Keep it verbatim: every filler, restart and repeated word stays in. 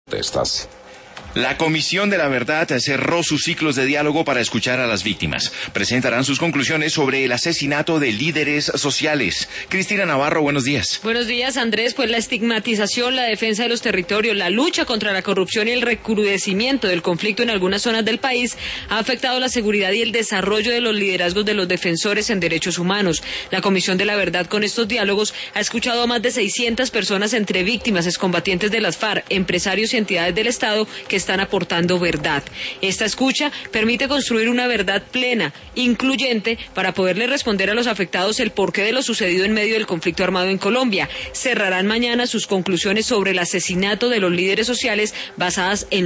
Estas. La Comisión de la Verdad cerró sus ciclos de diálogo para escuchar a las víctimas. Presentarán sus conclusiones sobre el asesinato de líderes sociales. Cristina Navarro, buenos días. Buenos días, Andrés. Pues la estigmatización, la defensa de los territorios, la lucha contra la corrupción y el recrudecimiento del conflicto en algunas zonas del país ha afectado la seguridad y el desarrollo de los liderazgos de los defensores en derechos humanos. La Comisión de la Verdad con estos diálogos ha escuchado a más de seiscientas personas entre víctimas, excombatientes de las FARC, empresarios y entidades del Estado que están aportando verdad. Esta escucha permite construir una verdad plena, incluyente, para poderle responder a los afectados el porqué de lo sucedido en medio del conflicto armado en Colombia. Cerrarán mañana sus conclusiones sobre el asesinato de los líderes sociales basadas en